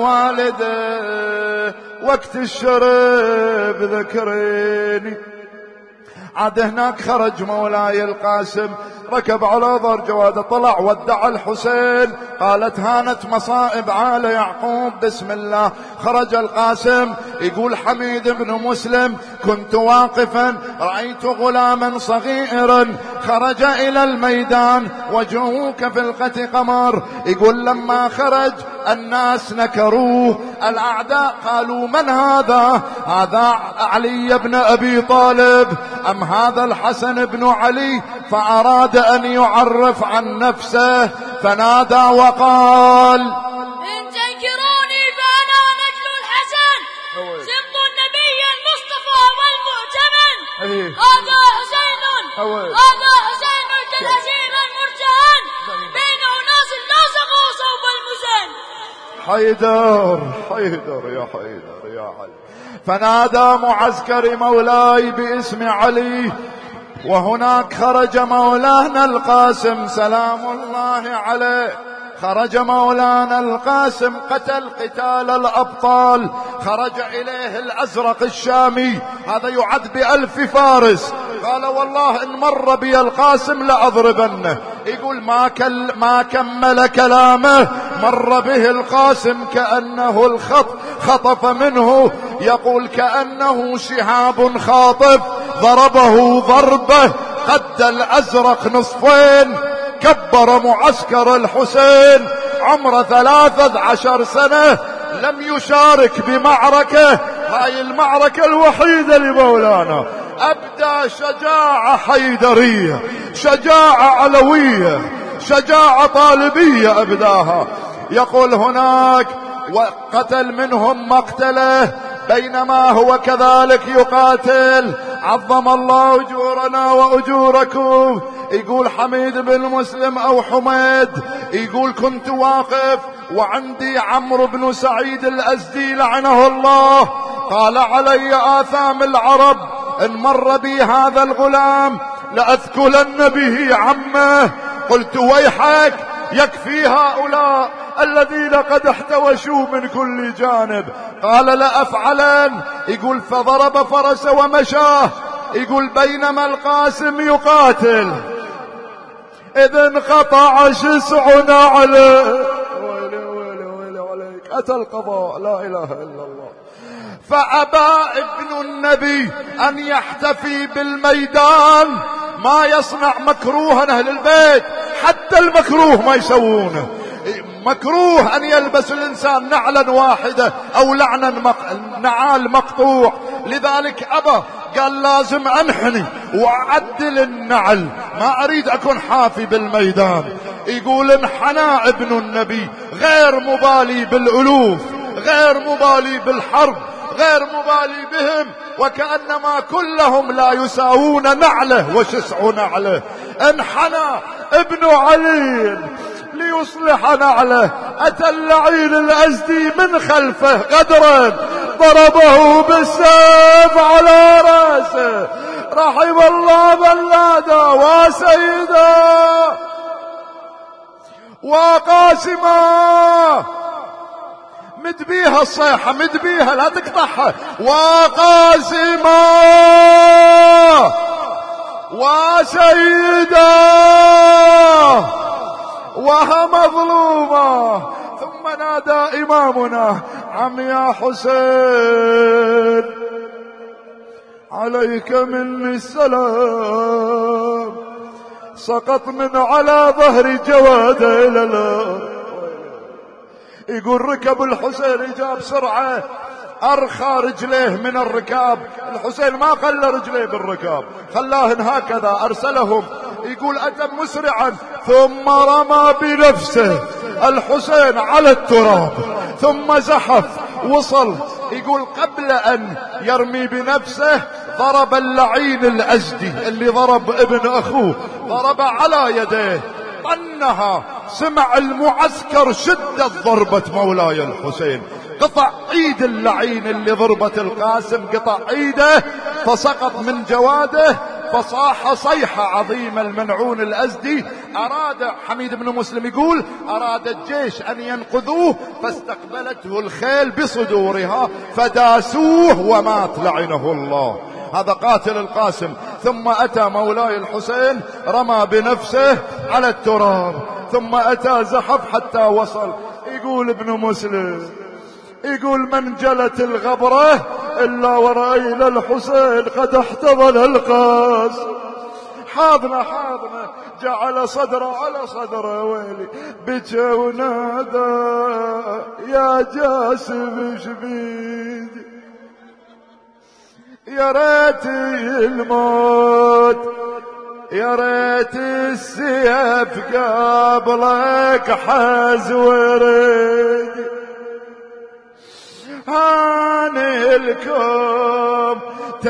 والده وقت الشرب ذكريني. عاد هناك خرج مولاي القاسم ركب على ظهر جواده طلع ودع الحسين قالت هانت مصائب آل يعقوب بسم الله. خرج القاسم يقول حميد بن مسلم كنت واقفا رأيت غلاما صغيرا خرج إلى الميدان وجهه كفلقة قمر. يقول لما خرج الناس نكروه الأعداء قالوا من هذا؟ هذا علي بن أبي طالب أم هذا الحسن بن علي؟ فأراد أن يعرف عن نفسه فنادى وقال إن تنكروني فأنا نجل الحسن سبط النبي المصطفى والمؤتمن هذا حسين هذا حسين كالهزيم المرتهن بين أناس لا سقوا صوب المزن. حيدر حيدر يا حيدر يا علي. فنادى معسكر مولاي باسم علي وهناك خرج مولانا القاسم سلام الله عليه. خرج مولانا القاسم قتل قتال الأبطال. خرج إليه الأزرق الشامي هذا يعد بألف فارس قال والله إن مر بي القاسم لأضربنه. يقول ما, كل ما كمل كلامه مر به القاسم كأنه الخط خطف منه يقول كأنه شهاب خاطف ضربه ضربه قد الأزرق نصفين. كبر معسكر الحسين عمره ثلاثة عشر سنة لم يشارك بمعركة هاي المعركة الوحيدة لمولانا أبدى شجاعة حيدرية شجاعة علوية شجاعة طالبية أبداها. يقول هناك وقتل منهم مقتله بينما هو كذلك يقاتل عظم الله أجورنا وأجوركم. يقول حميد بن مسلم أو حميد يقول كنت واقف وعندي عمرو بن سعيد الأزدي لعنه الله قال علي آثام العرب إن مر بي هذا الغلام لأثكلن به عمه. قلت ويحك يكفي هؤلاء الذين قد احتوشوا من كل جانب. قال لأفعلن. يقول فضرب فرس ومشاه. يقول بينما القاسم يقاتل إذ انقطع شسع نعله. ويلي ويلي ويلي عليك، أتى القضاء، لا إله إلا الله. فأبى ابن النبي أن يحتفي بالميدان، ما يصنع مكروها أهل البيت، حتى المكروه ما يسوونه. مكروه أن يلبس الإنسان نعلا واحدة أو لعنا مق... نعال مقطوع، لذلك أبى، قال لازم أنحني وأعدل النعل، ما أريد أكون حافي بالميدان. يقول انحنى ابن النبي غير مبالي بالألوف، غير مبالي بالحرب، غير مبالي بهم، وكأنما كلهم لا يساوون نعله وشسع نعله. انحنى ابن علي ليصلح نعله، أتى اللعين الأزدي من خلفه قدرا ضربه بالسيف على رأسه. رحم الله بلادا وسيدا وقاسما. مد بيها الصيحة، مد بيها لا تقطعها. وقاسما وسيدا ومظلوما. ثم نادى إمامنا عم يا حسين عليك مني السلام. سقط من على ظهر جواد إلى الأرض. يقول ركب الحسين، جاب سرعة، أرخى رجليه من الركاب. الحسين ما خلى رجليه بالركاب، خلاهن هكذا أرسلهم. يقول أتى مسرعا ثم رمى بنفسه الحسين على التراب، ثم زحف وصل. يقول قبل أن يرمي بنفسه ضرب اللعين الأزدي اللي ضرب ابن أخوه، ضرب على يديه طنها. سمع المعسكر شدة ضربة مولاي الحسين، قطع ايد اللعين اللي ضربت القاسم، قطع ايده فسقط من جواده، فصاح صيحة عظيمة المنعون الأزدي. أراد حميد بن مسلم يقول أراد الجيش أن ينقذوه، فاستقبلته الخيل بصدورها فداسوه ومات لعنه الله. هذا قاتل القاسم. ثم أتى مولاي الحسين رمى بنفسه على التراب، ثم أتى زحف حتى وصل. يقول ابن مسلم، يقول من جلت الغبرة إلا ورأينا الحسين قد احتضن القاسم. حاضنا حاضنا، جعل صدره على صدره، ويلي بكى ونادى يا جاسم شبيدي، يا ريتي الموت، يا ريت السيف قبلك حز وريدي. هاني لكم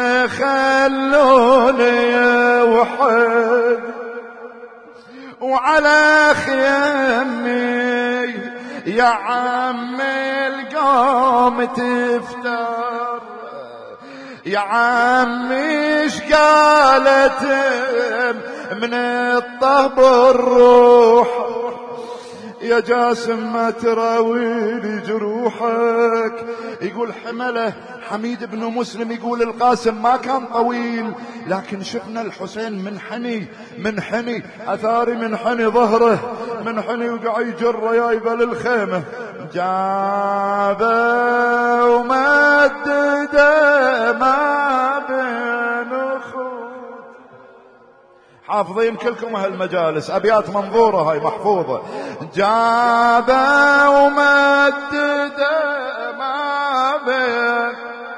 تخلوني وحد، وعلى خيمي يا عم القوم تفتر. يا عمي ايش قالت من الطهب الروح، يا جاسم ما تراويلي جروحك. يقول حمله حميد بن مسلم، يقول القاسم ما كان طويل، لكن شفنا الحسين منحني منحني اثاري منحني ظهره منحني، وقاعد يجر جايبه للخيمه، جابه ومدده ما بين اخوه. حافظين كلكم هالمجالس، أبيات منظورة هاي محفوظة. جابه ومدده ما بين،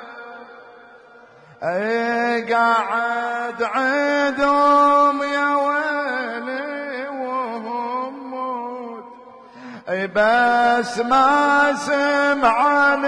اي قاعد عندهم يا ويلي وهم موت، اي بس ما سمعان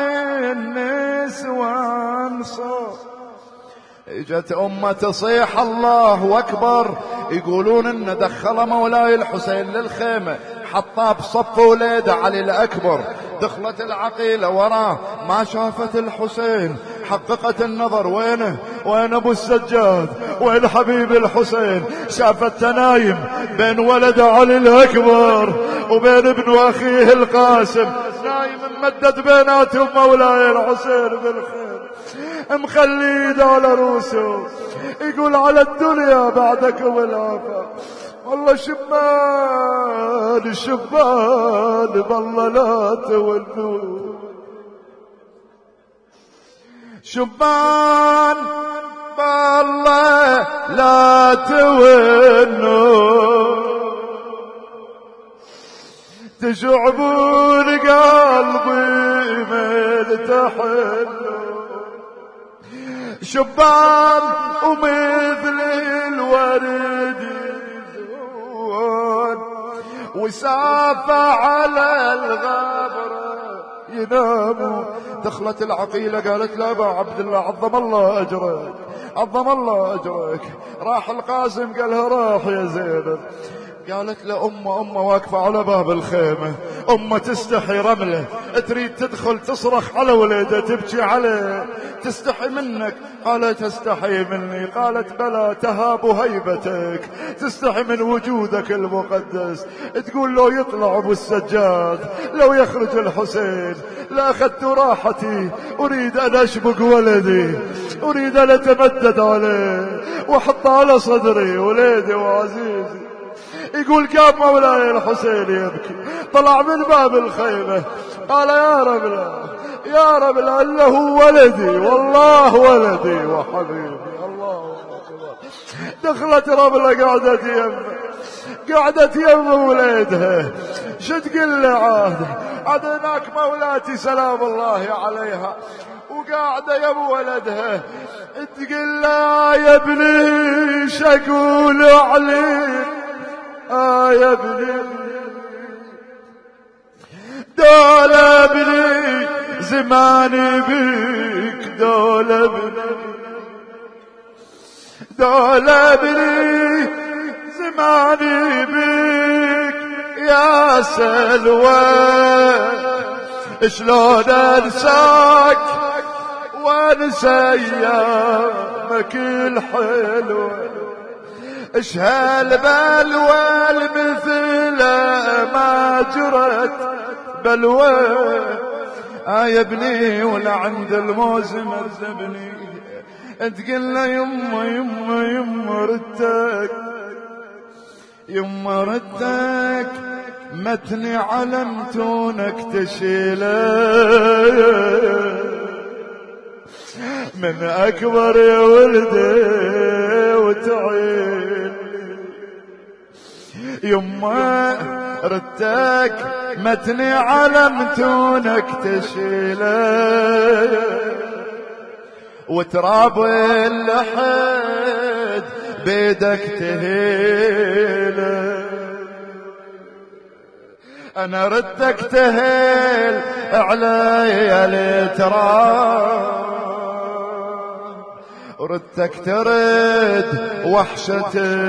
النسوان صوت. اجت امه تصيح الله اكبر، يقولون ان دخل مولاي الحسين للخيمه، حطاه بصف وليده علي الاكبر. دخلت العقيله وراه، ما شافت الحسين، حققت النظر. وينه؟ وين ابو السجاد؟ وين حبيب الحسين؟ شافت نايم بين ولد علي الاكبر وبين ابن اخيه القاسم، نايم ممدد بيناتهم مولاي الحسين بالخير، مخلي ايده على روسه، يقول على الدنيا بعدكم العافا. والله شبان شبان بالله لا تولوا، شبان بالله لا تولوا، تشعبون قلبي من تحلوا، شبان ومثل الورد وسافة على الغابرة يناموا. دخلت العقيلة قالت لا ابا عبد الله عظم الله اجرك، عظم الله اجرك. راح القاسم قالها راح يا زينب. قالت له أمه أمه واقفة على باب الخيمة، أمه تستحي رملة، تريد تدخل تصرخ على ولده تبكي عليه، تستحي منك. قالت تستحي مني؟ قالت بلى تهاب هيبتك، تستحي من وجودك المقدس. تقول لو يطلع ابو السجاد، لو يخرج الحسين لاخذت راحتي، اريد ان اشبك ولدي، اريد ان اتمدد عليه واحط على صدري وليدي وعزيزي. يقول قام مولاي الحسين يبكي، طلع من باب الخيمة قال يا رب لا يا رب لا الا هو ولدي، والله ولدي وحبيبي. الله أكبر. دخلت رملة قعدت يمه، قعدت يم وليدها. شو تقول له عاد؟ عاد هناك مولاتي سلام الله عليها وقاعدة يم ولدها، تقول له يا ابني شقول عليك آه يا ابني، دول ابني زماني بيك، دول ابني دول ابني زماني بيك يا سلوى. شلون انساك وانسى ايامك الحلوه، اش هالبلوى مثل ما جرت بلوى آه يا ابني ولا عند الموز مذبني. تقول له يما يما يما ردك يما ردك متني علمتونك تشيله من اكبر يا ولدي وتعين. يما ردك متني علمتونك تشيله وتراب اللحد بيدك تهيله. انا ردك تهيل علي التراب، ردك ترد وحشة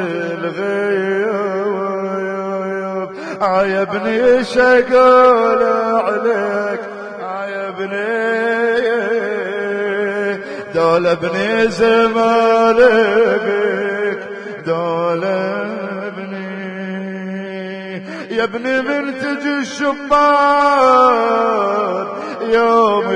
الغياب. يا ابني شقول عليك يا ابني، دول ابني زمان بك، دول ابني يا ابني من تجي الشبان يوم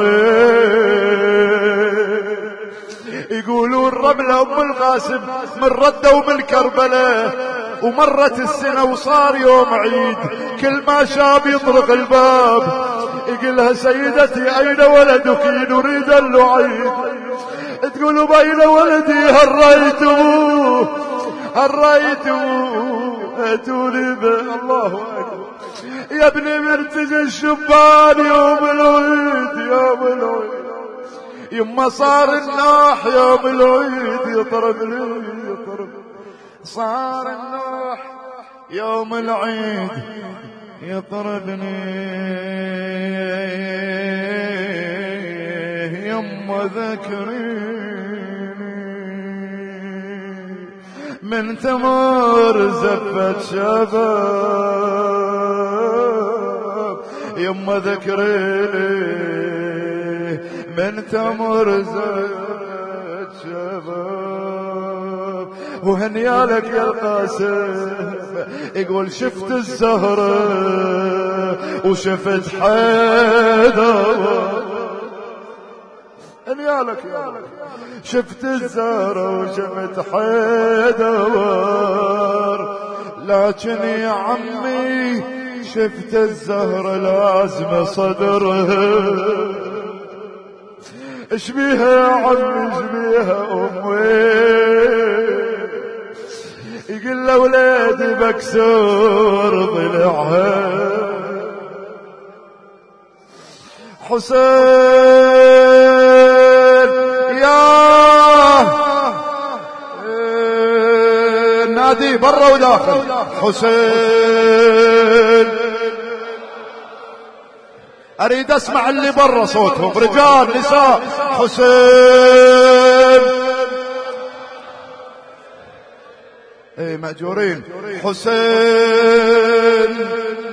العيد. يقولون رملة ام القاسم من ردة ومن كربلاء، ومرت السنة وصار يوم عيد، كل ما شاب يطرق الباب يقولها سيدتي أين ولدك نريد اللعيد. تقولوا بين ولدي هريتموه هريتموه اتوني به. الله أكبر. يا ابني مرتجى الشبان يوم العيد يوم العيد، يما صار النوح يوم العيد يطرب لي يطرب، صار النوح يوم العيد يطربني. يما ذكريني من تمر زفت شباب، يما ذكريني من تمر زاد شباب وهنيالك يا القاسم يقول شفت الزهرة وشفت حيدر هنيالك يا رب شفت الزهرة وشفت حيدر لكن يا عمي شفت الزهرة لازم صدرها ايش بيها يا عمي ايش بيها امي يقول له ولادي بكسور ضلعها حسين يا نادي برا وداخل حسين اريد اسمع اللي برا صوتهم رجال نساء حسين اي مأجورين حسين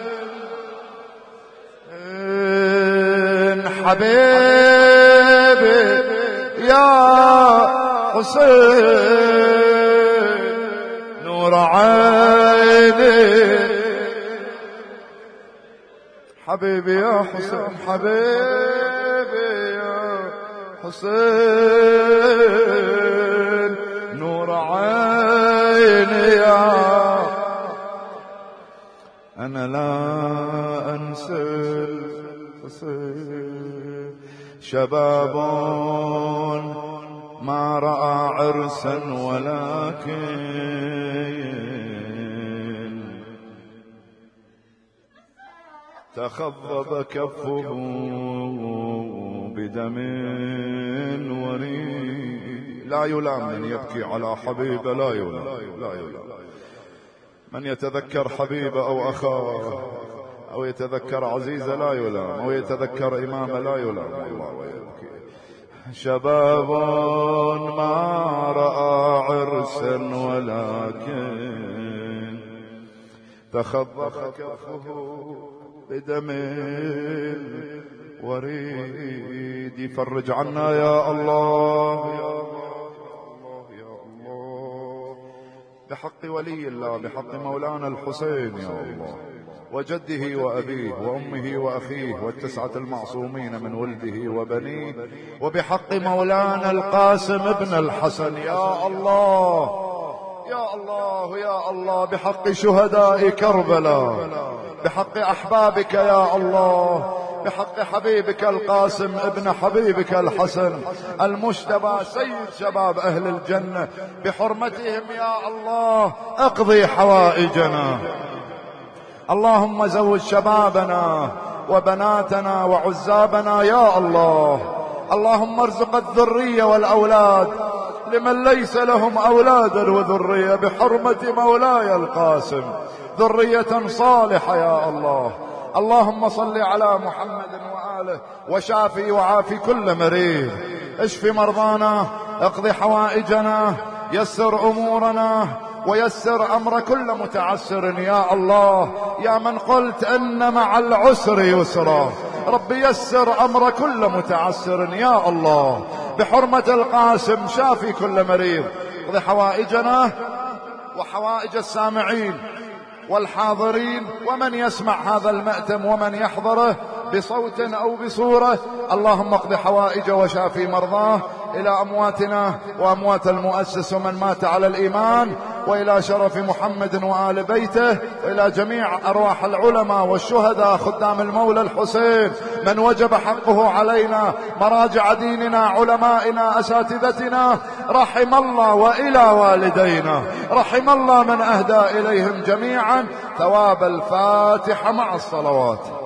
حبيبي يا حسين نور عيني حبيبي يا حسين حبيبي يا حسين نور عيني يا أنا لا أنسى شباب ما رأى عرسا ولكن تخضب كفه بدم وريد لا يلام من يبكي على حبيبه لا يلام لا يلام من يتذكر حبيبه أو أخاه أو يتذكر عزيزة لا يلام أو يتذكر إمامة لا يلام الله ويبكي شباب ما رأى عرسا ولكن تخضب كفه بدم وريد يفرج عنا يا الله يا الله يا الله بحق ولي الله بحق مولانا الحسين يا الله وجده وأبيه وأمه وأخيه والتسعة المعصومين من ولده وبنيه وبحق مولانا القاسم ابن الحسن يا الله يا الله يا الله بحق شهداء كربلاء بحق أحبابك يا الله بحق حبيبك القاسم ابن حبيبك الحسن المجتبى سيد شباب أهل الجنة بحرمتهم يا الله اقضي حوائجنا اللهم زوج شبابنا وبناتنا وعزابنا يا الله اللهم ارزق الذرية والأولاد لمن ليس لهم أولاد وذرية بحرمة مولاي القاسم ذرية صالحة يا الله اللهم صل على محمد وآله وشافي وعافي كل مريض اشف مرضانا اقضي حوائجنا يسر أمورنا ويسر أمر كل متعسر يا الله يا من قلت أن مع العسر يسرا رب يسر أمر كل متعسر يا الله بحرمة القاسم شافي كل مريض اقضي حوائجنا وحوائج السامعين والحاضرين ومن يسمع هذا المأتم ومن يحضره بصوت أو بصورة اللهم اقض حوائج وشافي مرضاه إلى أمواتنا وأموات المؤسس ومن مات على الإيمان وإلى شرف محمد وآل بيته وإلى جميع أرواح العلماء والشهداء خدام المولى الحسين من وجب حقه علينا مراجع ديننا علمائنا أساتذتنا رحم الله وإلى والدينا رحم الله من أهدى إليهم جميعا ثواب الفاتحة مع الصلوات.